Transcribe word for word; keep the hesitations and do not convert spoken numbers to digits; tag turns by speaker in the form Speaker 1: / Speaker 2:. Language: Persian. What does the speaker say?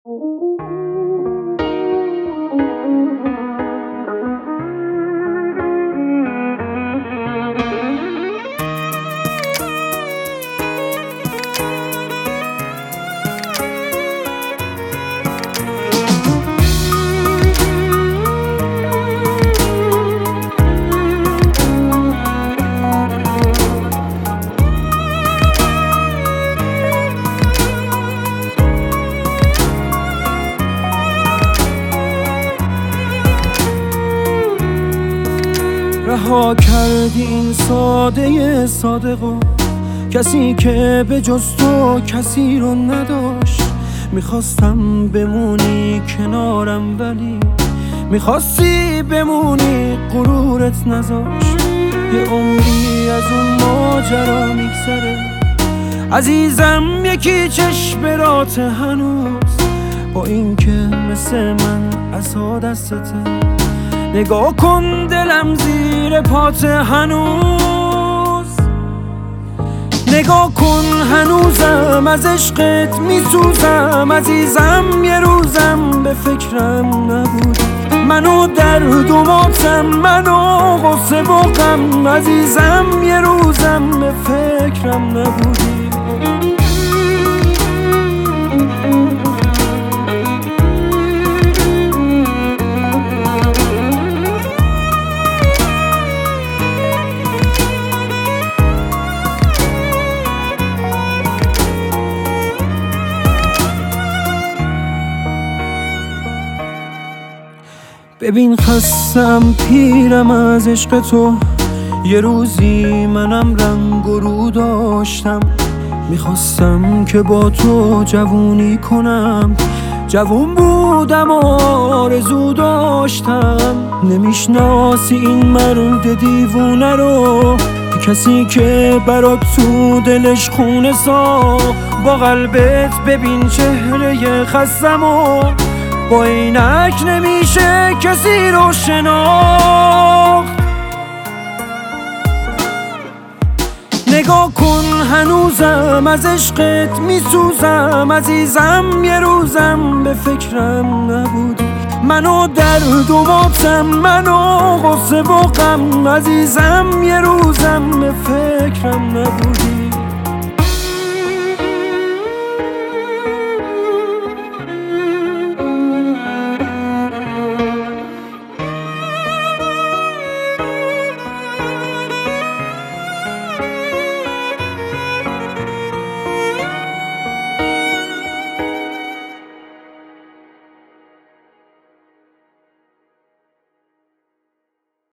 Speaker 1: رها کردی این ساده صادقو، کسی که به جز تو کسی رو نداشت. میخواستم بمونی کنارم ولی میخواستی بمونی، غرورت نذاشت. یه عمری از اون ماجرا میگذره عزیزم، یکی چشمرات هنوز با این که مثل من عصا دستته. نگاه کن دلم زیر پات هنوز، نگاه کن هنوزم از عشقت میسوزم. عزیزم یه روزم به فکرم نبودی، منو درد و ماتم، منو غصه و غم. عزیزم یه روزم به فکرم نبودی. ببین خستم پیرم از عشق تو، یه روزی منم رنگ و رو داشتم. میخواستم که با تو جوونی کنم، جوون بودم و آرزو داشتم. نمیشناسی این مرد دیوونه رو، کسی که برات تو دلش خونه ساخت. با قلبت ببین چهره خستم و با اینک نمیشه کسی رو شناخت. نگاه کن هنوزم از عشقت میسوزم. عزیزم یه روزم به فکرم نبودی، منو درد و ماتم، منو غصه و غم. عزیزم یه روزم به فکرم نبودی.